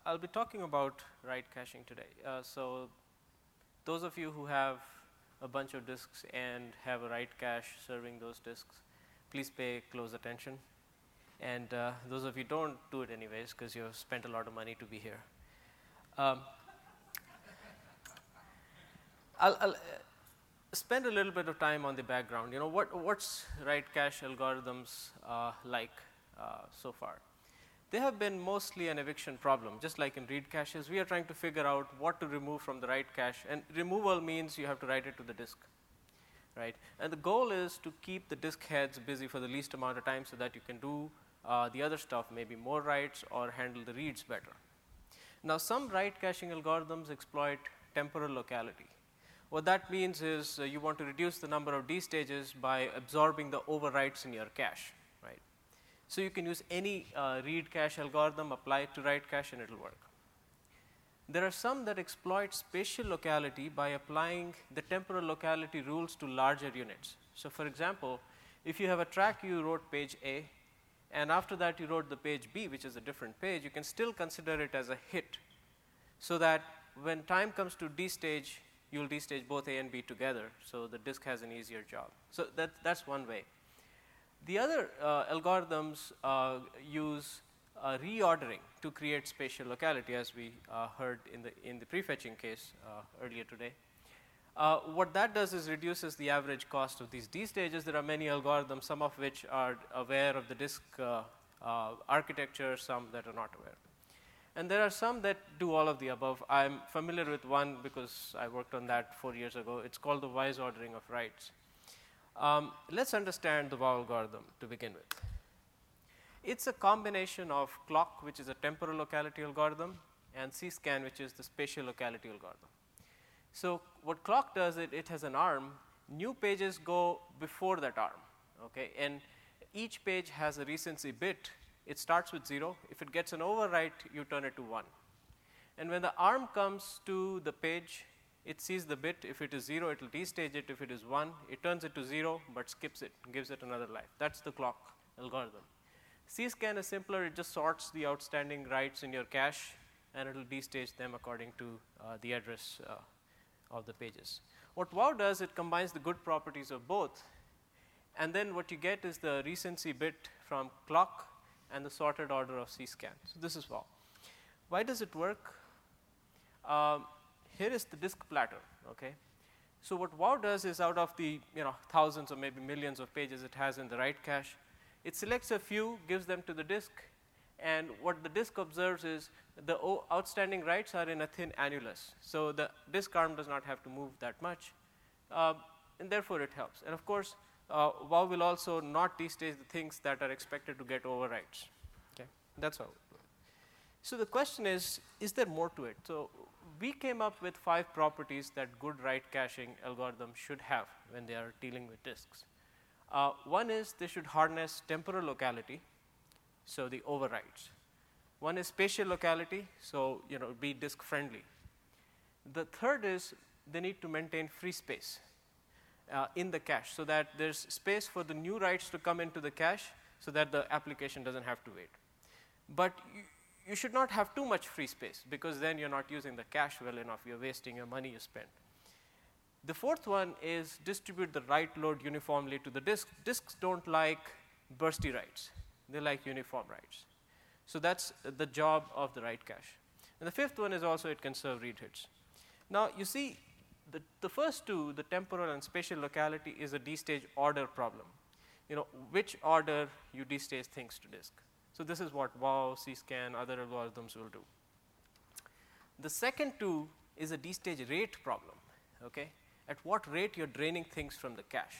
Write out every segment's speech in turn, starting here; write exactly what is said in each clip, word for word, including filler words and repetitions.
I'll be talking about write caching today. Uh, so those of you who have a bunch of disks and have a write cache serving those disks, please pay close attention. And uh, those of you don't, do it anyways because you've spent a lot of money to be here. Um, I'll, I'll uh, spend a little bit of time on the background. You know, what, what's write cache algorithms uh, like uh, so far? They have been mostly an eviction problem. Just like in read caches, we are trying to figure out what to remove from the write cache. And removal means you have to write it to the disk, right? And the goal is to keep the disk heads busy for the least amount of time so that you can do uh, the other stuff, maybe more writes or handle the reads better. Now, some write caching algorithms exploit temporal locality. What that means is uh, you want to reduce the number of D stages by absorbing the overwrites in your cache, right? So you can use any uh, read cache algorithm, apply it to write cache, and it'll work. There are some that exploit spatial locality by applying the temporal locality rules to larger units. So for example, if you have a track, you wrote page A, and after that you wrote the page B, which is a different page, you can still consider it as a hit, so that when time comes to D stage, you'll D-stage both A and B together, so the disk has an easier job. So that, that's one way. The other uh, algorithms uh, use uh, reordering to create spatial locality, as we uh, heard in the, in the prefetching case uh, earlier today. Uh, what that does is reduces the average cost of these D stages. There are many algorithms, some of which are aware of the disk uh, uh, architecture, some that are not aware. And there are some that do all of the above. I'm familiar with one because I worked on that four years ago. It's called the wise ordering of writes. Um, let's understand the WOW algorithm to begin with. It's a combination of clock, which is a temporal locality algorithm, and C-scan, which is the spatial locality algorithm. So what clock does, it, it has an arm. New pages go before that arm, okay? And each page has a recency bit. It starts with zero. If it gets an overwrite, you turn it to one. And when the arm comes to the page, it sees the bit. If it is zero, it will D-stage it. If it is one, it turns it to zero, but skips it, gives it another life. That's the clock algorithm. C-scan is simpler. It just sorts the outstanding writes in your cache, and it will D-stage them according to uh, the address uh, of the pages. What WOW does, it combines the good properties of both, and then what you get is the recency bit from clock and the sorted order of C-scan. So this is WOW. Why does it work? Um, here is the disk platter, okay? So what WOW does is out of the you know thousands or maybe millions of pages it has in the write cache, it selects a few, gives them to the disk, and what the disk observes is the outstanding writes are in a thin annulus. So the disk arm does not have to move that much, uh, and therefore it helps. And of course, Uh, WOW will also not D-stage the things that are expected to get overwrites. Okay, that's how. So the question is, is there more to it? So we came up with five properties that good write caching algorithms should have when they are dealing with disks. Uh, one is they should harness temporal locality, so the overwrites. One is spatial locality, so you know be disk friendly. The third is they need to maintain free space Uh, in the cache, so that there's space for the new writes to come into the cache so that the application doesn't have to wait. But you, you should not have too much free space, because then you're not using the cache well enough. You're wasting your money you spent. The fourth one is distribute the write load uniformly to the disk. Disks don't like bursty writes. They like uniform writes. So that's the job of the write cache. And the fifth one is also it can serve read hits. Now you see, The, the first two, the temporal and spatial locality, is a D-stage order problem. You know, which order you D-stage things to disk. So this is what WOW, C-scan, other algorithms will do. The second two is a D-stage rate problem, okay? At what rate you're draining things from the cache.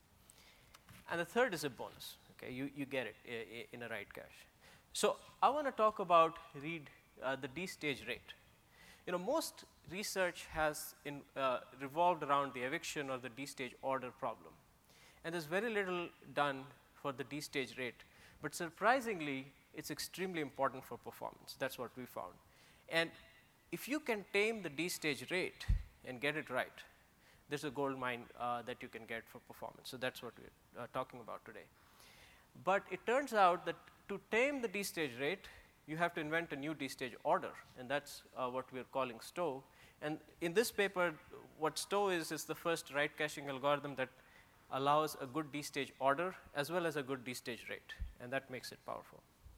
And the third is a bonus, okay? You, you get it in a write cache. So I want to talk about read uh, the D-stage rate. You know, most research has in, uh, revolved around the eviction or the D-stage order problem. And there's very little done for the D-stage rate. But surprisingly, it's extremely important for performance. That's what we found. And if you can tame the D-stage rate and get it right, there's a gold mine uh, that you can get for performance. So that's what we're uh, talking about today. But it turns out that to tame the D-stage rate, you have to invent a new D-stage order, and that's uh, what we're calling stow. And in this paper, what stow is, is the first write caching algorithm that allows a good D-stage order as well as a good D-stage rate, and that makes it powerful.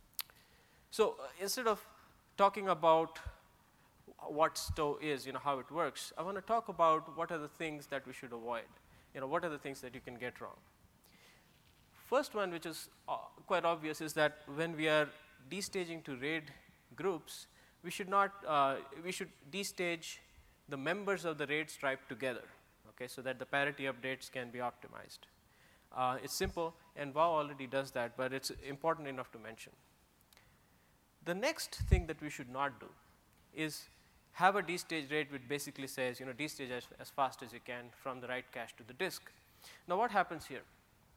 So uh, instead of talking about what stow is, you know, how it works, I want to talk about what are the things that we should avoid. You know, what are the things that you can get wrong? First one, which is uh, quite obvious, is that when we are destaging to RAID groups, we should not, uh, we should destage the members of the RAID stripe together, okay, so that the parity updates can be optimized. Uh, it's simple, and WoW already does that, but it's important enough to mention. The next thing that we should not do is have a destage rate which basically says, you know, destage as, as fast as you can from the write cache to the disk. Now, what happens here?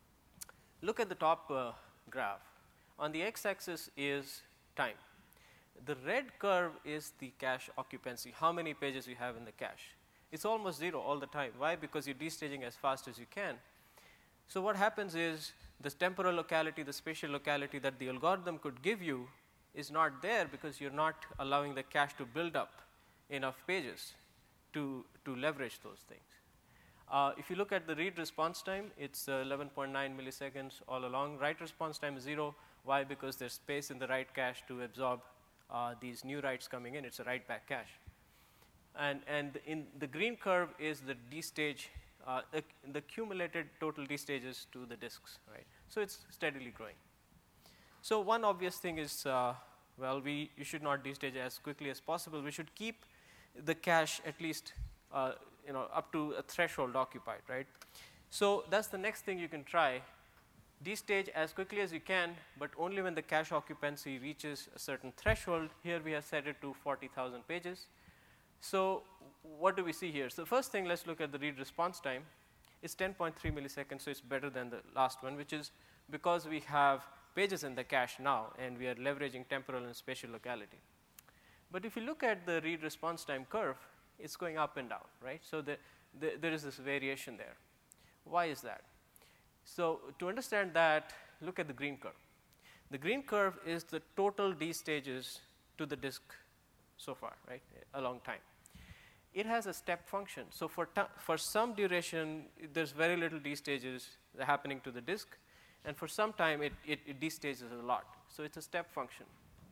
Look at the top uh, graph. On the x-axis is time. The red curve is the cache occupancy, how many pages you have in the cache. It's almost zero all the time. Why? Because you're destaging as fast as you can. So what happens is the temporal locality, the spatial locality that the algorithm could give you is not there because you're not allowing the cache to build up enough pages to, to leverage those things. Uh, if you look at the read response time, it's uh, eleven point nine milliseconds all along. Write response time is zero. Why? Because there's space in the write cache to absorb uh, these new writes coming in. It's a write back cache. And, and in the green curve is the destage, uh, the, the cumulated total destages to the disks, right? So it's steadily growing. So one obvious thing is, uh, well, we you should not destage as quickly as possible. We should keep the cache at least uh, you know, up to a threshold occupied, right? So that's the next thing you can try. Destage as quickly as you can, but only when the cache occupancy reaches a certain threshold. Here we have set it to forty thousand pages. So what do we see here? So first thing, let's look at the read response time. It's ten point three milliseconds, so it's better than the last one, which is because we have pages in the cache now, and we are leveraging temporal and spatial locality. But if you look at the read response time curve, it's going up and down, right? So the, the, there is this variation there. Why is that? So to understand that, look at the green curve. The green curve is the total destages to the disk so far, right, along time. It has a step function. So for, for some duration, there's very little destages happening to the disk, and for some time, it, it, it destages a lot. So it's a step function.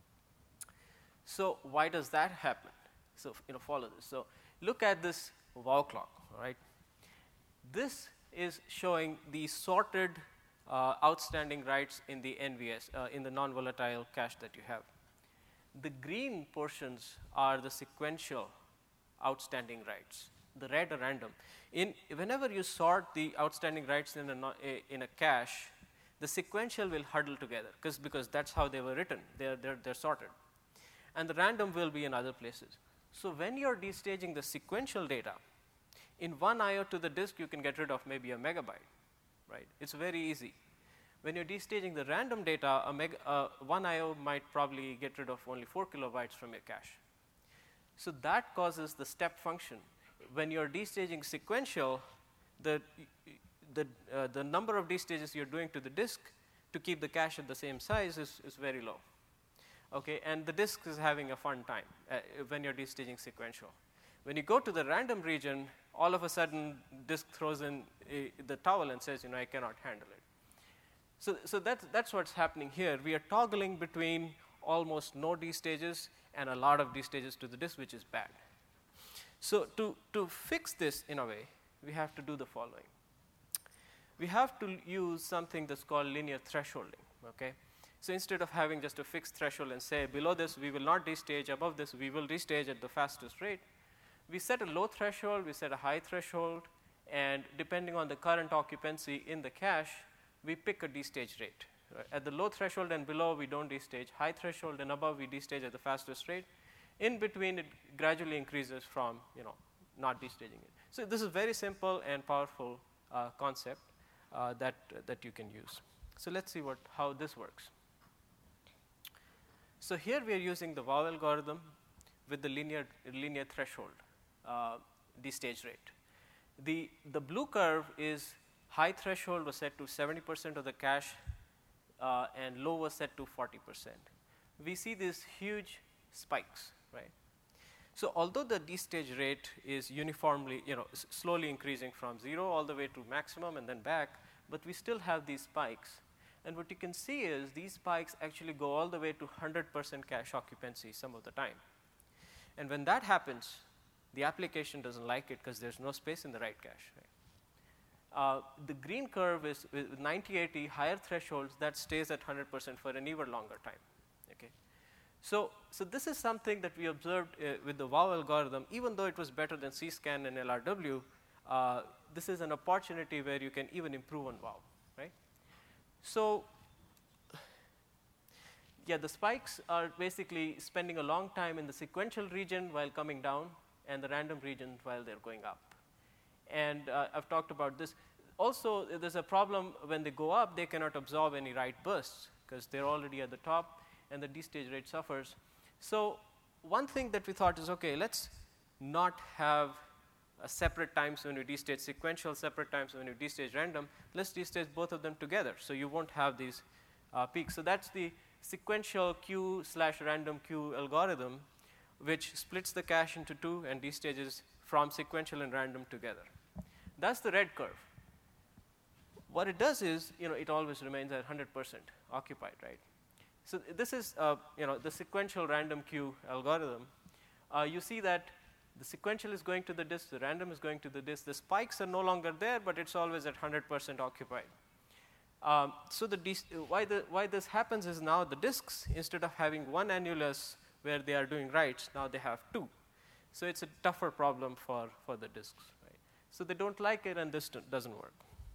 So why does that happen? So you know, follow this. So look at this WoW clock, all right? This is showing the sorted uh, outstanding writes in the N V S, uh, in the non-volatile cache that you have. The green portions are the sequential outstanding writes. The red are random. In, whenever you sort the outstanding writes in a, in a cache, the sequential will huddle together because because that's how they were written. They're, they're, they're sorted. And the random will be in other places. So when you're destaging the sequential data, in one I O to the disk, you can get rid of maybe a megabyte, right? It's very easy. When you're destaging the random data, a mega, uh, one I O might probably get rid of only four kilobytes from your cache. So that causes the step function. When you're destaging sequential, the, the, uh, the number of destages you're doing to the disk to keep the cache at the same size is, is very low. Okay, and the disk is having a fun time uh, when you're destaging sequential. When you go to the random region, all of a sudden, disk throws in a, the towel and says, you know, I cannot handle it. So, so that's, that's what's happening here. We are toggling between almost no destages and a lot of destages to the disk, which is bad. So to, to fix this in a way, we have to do the following. We have to use something that's called linear thresholding, okay? So instead of having just a fixed threshold and say, below this, we will not destage, above this, we will destage at the fastest rate, we set a low threshold, we set a high threshold, and depending on the current occupancy in the cache, we pick a destage rate. Right? At the low threshold and below, we don't destage. High threshold and above, we destage at the fastest rate. In between, it gradually increases from, you know, not destaging it. So this is very simple and powerful uh, concept uh, that, uh, that you can use. So let's see what, how this works. So here we are using the WoW algorithm with the linear, linear threshold uh, destage rate. The, the blue curve is high threshold was set to seventy percent of the cache, uh, and low was set to forty percent. we see these huge spikes, right? So although the D-stage rate is uniformly, you know, s- slowly increasing from zero all the way to maximum and then back, but we still have these spikes. And what you can see is these spikes actually go all the way to one hundred percent cache occupancy some of the time. And when that happens, the application doesn't like it because there's no space in the write cache, right? Uh, the green curve is with ninety eighty higher thresholds that stays at one hundred percent for an even longer time. Okay, so so this is something that we observed uh, with the WOW algorithm. Even though it was better than C SCAN and L R W, uh, this is an opportunity where you can even improve on WOW, right? So yeah, the spikes are basically spending a long time in the sequential region while coming down, and the random region while they're going up. And uh, I've talked about this. Also, there's a problem when they go up, they cannot absorb any write bursts because they're already at the top, and the D-stage rate suffers. So one thing that we thought is, okay, let's not have a separate times when you D-stage sequential, separate times when you D-stage random. Let's D-stage both of them together, so you won't have these uh, peaks. So that's the sequential queue slash random queue algorithm, which splits the cache into two and D-stages from sequential and random together. That's the red curve. What it does is, you know, it always remains at one hundred percent occupied, right? So this is, uh, you know, the sequential random queue algorithm. Uh, you see that the sequential is going to the disk, the random is going to the disk. The spikes are no longer there, but it's always at one hundred percent occupied. Um, so the why, the, why this happens is now the disks, instead of having one annulus where they are doing writes, now they have two. So it's a tougher problem for, for the disks. So they don't like it, and this doesn't work.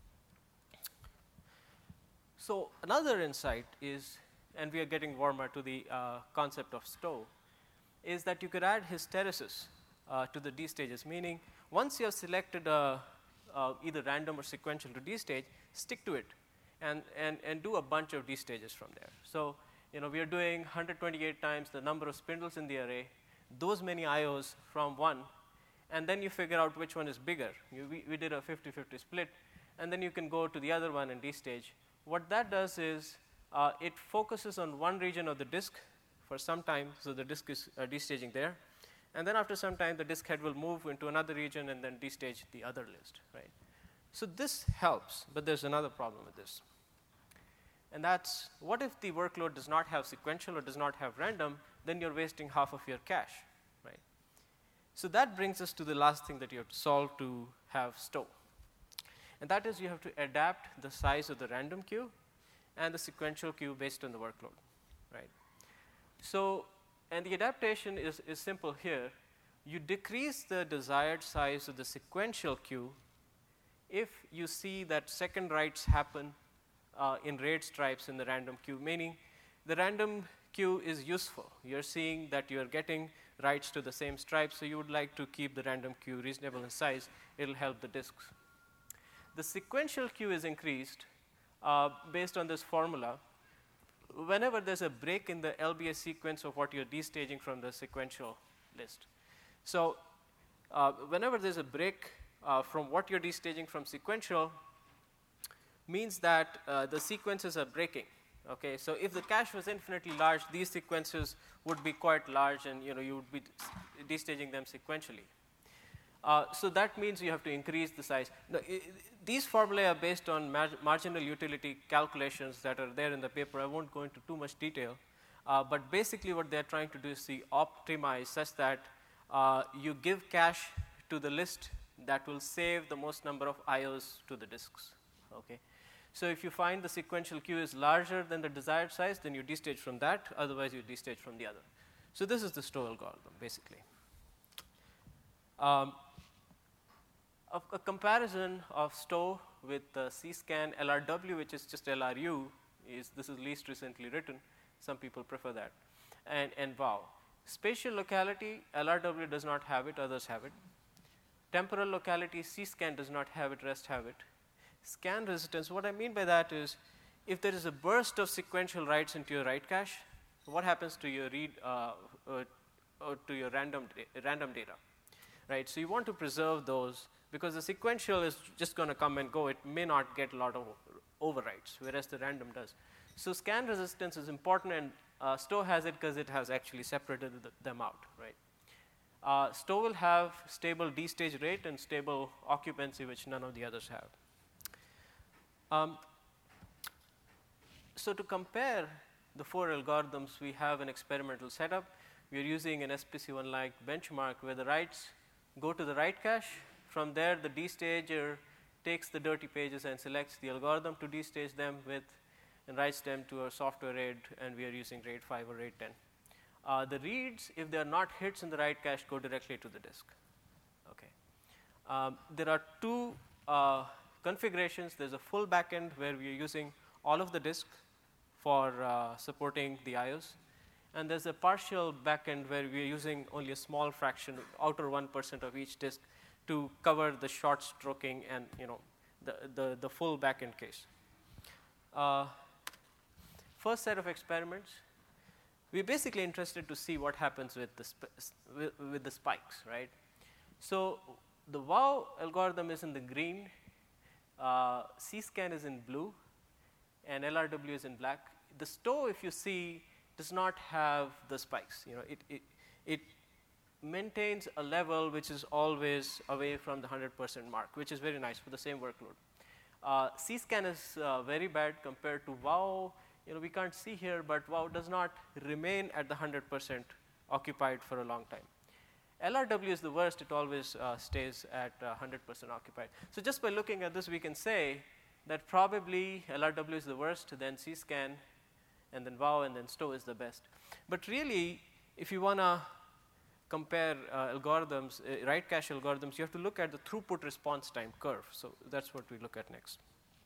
So another insight is, and we are getting warmer to the uh, concept of stow, is that you could add hysteresis uh, to the D stages, meaning once you have selected a, uh, either random or sequential to D stage, stick to it and, and, and do a bunch of D stages from there. So you know, we are doing one hundred twenty-eight times the number of spindles in the array, those many I Os from one, and then you figure out which one is bigger. You, we, we did a fifty fifty split, and then you can go to the other one and D-stage. What that does is uh, it focuses on one region of the disk for some time, so the disk is uh, D-staging there. And then after some time, the disk head will move into another region and then D-stage the other list, right? So this helps, but there's another problem with this. And that's, what if the workload does not have sequential or does not have random, then you're wasting half of your cache, right? So that brings us to the last thing that you have to solve to have stow. And that is you have to adapt the size of the random queue and the sequential queue based on the workload, right? So, and the adaptation is, is simple here. You decrease the desired size of the sequential queue if you see that second writes happen uh, in RAID stripes in the random queue, meaning the random queue is useful. You're seeing that you're getting writes to the same stripe, so you would like to keep the random queue reasonable in size. It'll help the disks. The sequential queue is increased uh, based on this formula. Whenever there's a break in the L B S sequence of what you're destaging from the sequential list. So uh, whenever there's a break uh, from what you're destaging from sequential, means that uh, the sequences are breaking. Okay, so if the cache was infinitely large, these sequences would be quite large, and you know you would be destaging them sequentially. Uh, so that means you have to increase the size. Now, I, these formulae are based on mar marginal utility calculations that are there in the paper. I won't go into too much detail, uh, but basically what they're trying to do is see optimize such that uh, you give cache to the list that will save the most number of I Os to the disks. Okay. So if you find the sequential queue is larger than the desired size, then you destage from that. Otherwise, you destage from the other. So this is the stow algorithm, basically. Um, a, a comparison of stow with uh, C SCAN L R W, which is just L R U, is this is least recently written. Some people prefer that. And, and WOW. Spatial locality, L R W does not have it, others have it. Temporal locality, C SCAN does not have it, rest have it. Scan resistance, what I mean by that is, if there is a burst of sequential writes into your write cache, what happens to your read, uh, uh, or to your random, random data, right? So you want to preserve those, because the sequential is just going to come and go. It may not get a lot of overwrites, whereas the random does. So scan resistance is important, and Uh, Stowe has it because it has actually separated the, them out, right? Uh, Stowe will have stable D-stage rate and stable occupancy, which none of the others have. Um, so to compare the four algorithms, we have an experimental setup. We are using an S P C one-like benchmark where the writes go to the write cache. From there, the D-stager takes the dirty pages and selects the algorithm to D-stage them with and writes them to a software RAID, and we are using RAID five or RAID ten. Uh, the reads, if they are not hits in the write cache, go directly to the disk. Okay. Um, there are two uh, configurations. There's a full backend where we are using all of the disk for uh, supporting the I Os. And there's a partial backend where we are using only a small fraction, outer one percent of each disk to cover the short stroking and, you know, the, the, the full backend case. Uh, first set of experiments, we're basically interested to see what happens with the, sp with, with the spikes, right? So the wow algorithm is in the green, uh, C-scan is in blue, and L R W is in black. The Stowe, if you see, does not have the spikes. You know, it, it, it maintains a level which is always away from the one hundred percent mark, which is very nice for the same workload. Uh, C-scan is uh, very bad compared to wow. You know, we can't see here, but wow does not remain at the one hundred percent occupied for a long time. L R W is the worst. It always uh, stays at uh, one hundred percent occupied. So just by looking at this, we can say that probably L R W is the worst, then C-scan, and then wow, and then Stowe is the best. But really, if you want to compare uh, algorithms, uh, write cache algorithms, you have to look at the throughput response time curve. So that's what we look at next.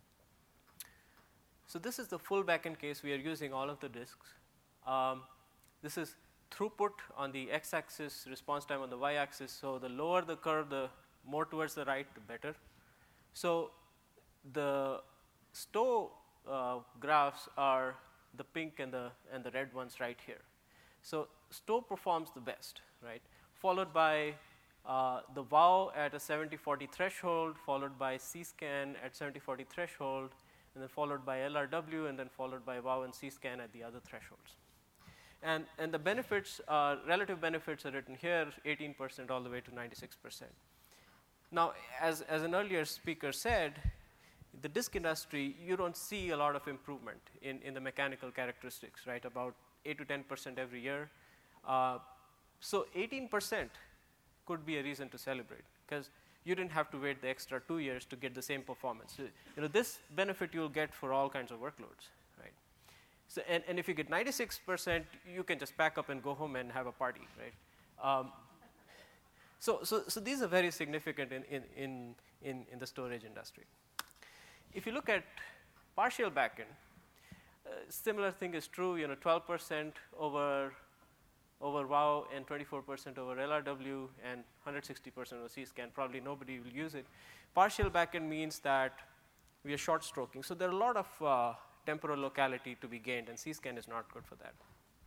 So this is the full backend case. We are using all of the disks. Um, this is throughput on the x-axis, response time on the y-axis. So the lower the curve, the more towards the right, the better. So the Stowe uh, graphs are the pink and the, and the red ones right here. So Stowe performs the best, right? Followed by uh, the wow at a seventy forty threshold, followed by C-scan at seventy forty threshold, and then followed by L R W, and then followed by wow and C-scan at the other thresholds. And, and the benefits, uh, relative benefits are written here, eighteen percent all the way to ninety-six percent. Now, as, as an earlier speaker said, the disk industry, you don't see a lot of improvement in, in the mechanical characteristics, right? About eight to ten percent every year. Uh, so eighteen percent could be a reason to celebrate, because you didn't have to wait the extra two years to get the same performance. So, you know, this benefit you'll get for all kinds of workloads, right? So, and, and if you get ninety-six percent, you can just pack up and go home and have a party, right? Um, so, so, so these are very significant in, in, in, in, in the storage industry. If you look at partial backend, uh, similar thing is true. You know, twelve percent over over wow and twenty-four percent over L R W and one hundred sixty percent over C-scan. Probably nobody will use it. Partial backend means that we are short stroking. So there are a lot of uh, temporal locality to be gained, and C-scan is not good for that.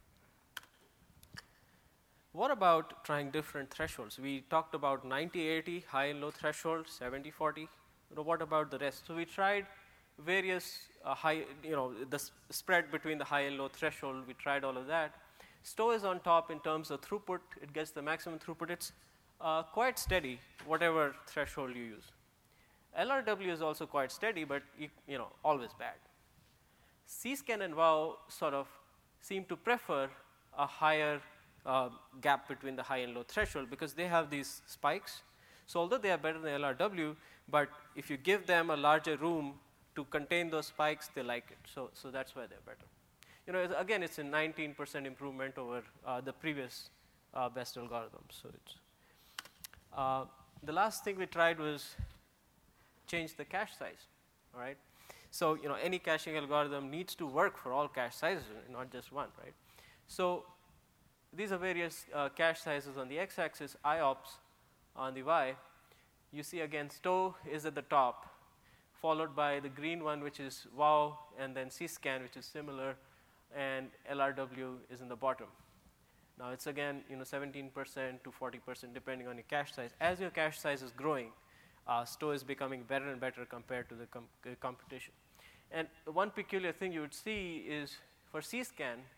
What about trying different thresholds? We talked about ninety eighty, high and low threshold, seventy forty. You know, what about the rest? So we tried various uh, high, you know, the sp spread between the high and low threshold. We tried all of that. Stowe is on top in terms of throughput. It gets the maximum throughput. It's uh, quite steady, whatever threshold you use. L R W is also quite steady, but you, you know, always bad. C-scan and wow sort of seem to prefer a higher uh, gap between the high and low threshold because they have these spikes. So although they are better than L R W, but if you give them a larger room to contain those spikes, they like it. So, so that's why they're better. You know, again, it's a nineteen percent improvement over uh, the previous uh, best algorithm. So it's uh, the last thing we tried was change the cache size. All right. So you know, any caching algorithm needs to work for all cache sizes, not just one, right? So these are various uh, cache sizes on the x-axis, I O P S on the y. You see again, Stowe is at the top, followed by the green one, which is wow, and then C-scan, which is similar, and L R W is in the bottom. Now it's again, you know, seventeen percent to forty percent depending on your cache size. As your cache size is growing, uh, Stowe is becoming better and better compared to the com uh, competition. And one peculiar thing you would see is for C-scan,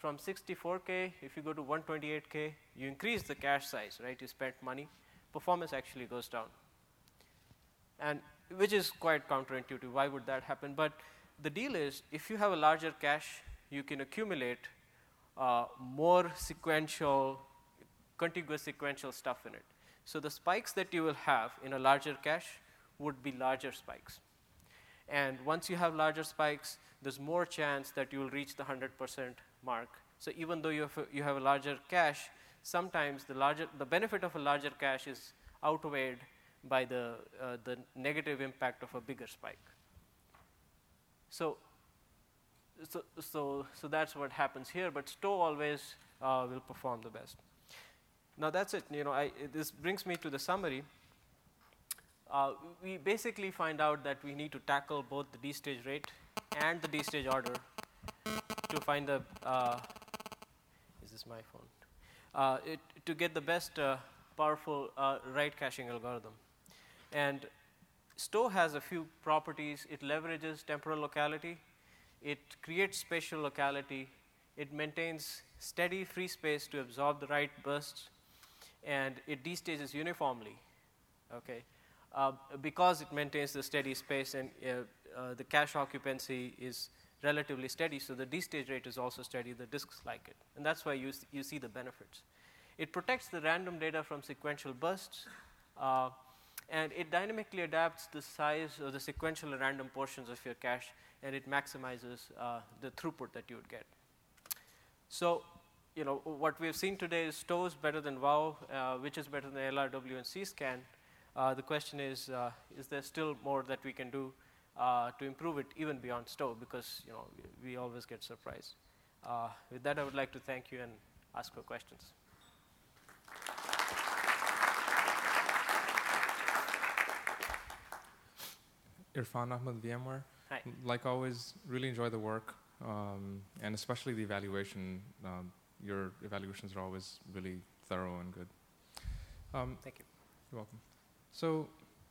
from sixty-four K, if you go to one twenty-eight K, you increase the cache size, right? You spent money. Performance actually goes down. And which is quite counterintuitive. Why would that happen? But the deal is, if you have a larger cache, you can accumulate uh, more sequential, contiguous sequential stuff in it. So the spikes that you will have in a larger cache would be larger spikes. And once you have larger spikes, there's more chance that you will reach the one hundred percent mark. So even though you have a, you have a larger cache, sometimes the larger the benefit of a larger cache is outweighed by the uh, the negative impact of a bigger spike. So so so so that's what happens here. But Stowe always uh, will perform the best. Now that's it. You know, I, this brings me to the summary. Uh, we basically find out that we need to tackle both the D-stage rate and the D-stage order to find the, uh, is this my phone? Uh, it, to get the best uh, powerful uh, write caching algorithm. And Stowe has a few properties. It leverages temporal locality. It creates spatial locality. It maintains steady free space to absorb the write bursts. And it destages uniformly, okay? Uh, because it maintains the steady space and uh, uh, the cache occupancy is relatively steady, so the destage rate is also steady, the disks like it. And that's why you, you see the benefits. It protects the random data from sequential bursts, uh, and it dynamically adapts the size of the sequential and random portions of your cache, and it maximizes uh, the throughput that you would get. So, you know, what we have seen today is Stowe is better than WoW, uh, which is better than L R W and C SCAN. Uh, the question is, uh, is there still more that we can do uh, to improve it even beyond Stowe? Because you know we, we always get surprised. Uh, with that, I would like to thank you and ask for questions. Irfan Ahmed, VMware. Hi. Like always, really enjoy the work, um, and especially the evaluation. Um, your evaluations are always really thorough and good. Um, thank you. You're welcome. So,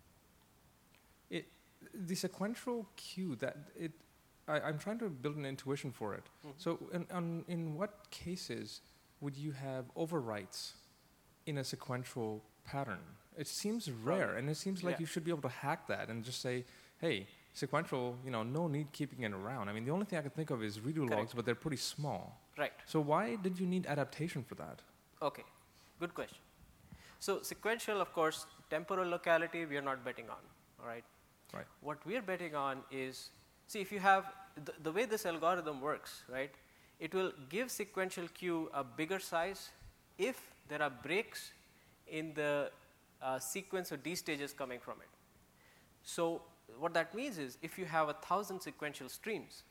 it, the sequential queue that it, I, I'm trying to build an intuition for it. Mm-hmm. So, in, on, in what cases would you have overwrites in a sequential pattern? It seems rare, Probably. and it seems like yeah. you should be able to hack that and just say, hey, sequential, you know, no need keeping it around. I mean, the only thing I can think of is redo Correct. logs, but they're pretty small. Right. So why did you need adaptation for that? Okay, good question. So sequential, of course, temporal locality we are not betting on, all right? Right. What we are betting on is, see, if you have, the, the way this algorithm works, right, it will give sequential queue a bigger size if there are breaks in the uh, sequence of D stages coming from it. So what that means is, if you have a thousand sequential streams,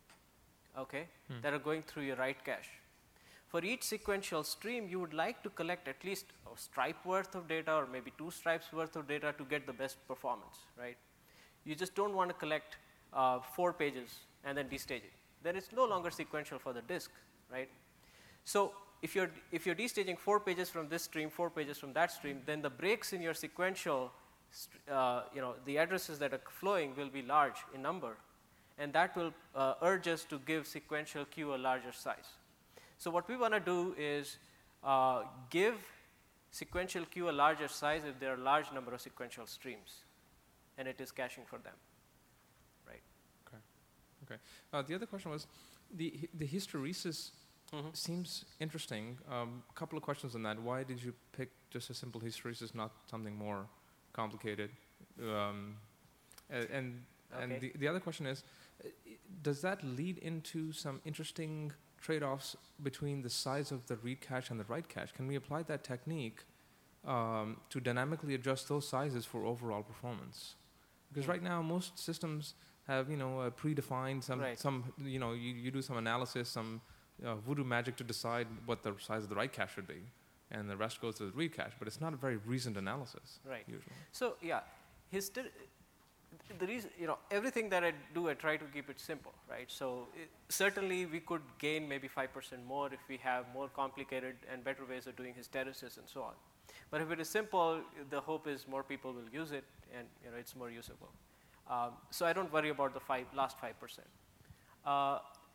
okay, hmm. that are going through your write cache, for each sequential stream, you would like to collect at least a stripe worth of data or maybe two stripes worth of data to get the best performance, right? You just don't want to collect uh, four pages and then destage it. Then it's no longer sequential for the disk, right? So if you're, if you're destaging four pages from this stream, four pages from that stream, then the breaks in your sequential, uh, you know, the addresses that are flowing will be large in number. And that will uh, urge us to give sequential queue a larger size. So what we want to do is uh, give sequential queue a larger size if there are a large number of sequential streams, and it is caching for them, right? Okay. Okay. Uh, the other question was, the the hysteresis mm-hmm. seems interesting. A um, couple of questions on that. Why did you pick just a simple hysteresis, not something more complicated? Um, and and, okay. and the the other question is, does that lead into some interesting trade-offs between the size of the read cache and the write cache? Can we apply that technique um, to dynamically adjust those sizes for overall performance? Because mm. right now most systems have, you know, uh, predefined some, right. some, you know, you, you do some analysis, some uh, voodoo magic to decide what the size of the write cache should be, and the rest goes to the read cache. But it's not a very reasoned analysis, right? Usually. So yeah, hyster the reason, you know, everything that I do, I try to keep it simple, right? So it, certainly we could gain maybe five percent more if we have more complicated and better ways of doing hysteresis and so on. But if it is simple, the hope is more people will use it, and you know, it's more usable. Um, so I don't worry about the five, last five percent. Uh,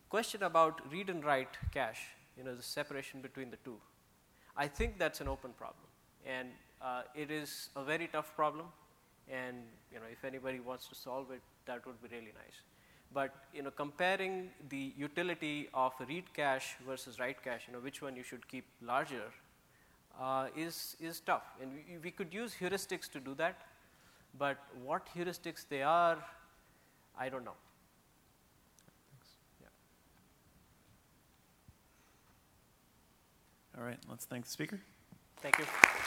question about read and write cache, you know, the separation between the two, I think that's an open problem. And uh, it is a very tough problem. And you know, if anybody wants to solve it, that would be really nice. But you know, comparing the utility of a read cache versus write cache, you know, which one you should keep larger, uh, is is tough. And we, we could use heuristics to do that, but what heuristics they are, I don't know. Thanks. Yeah. All right, let's thank the speaker. Thank you.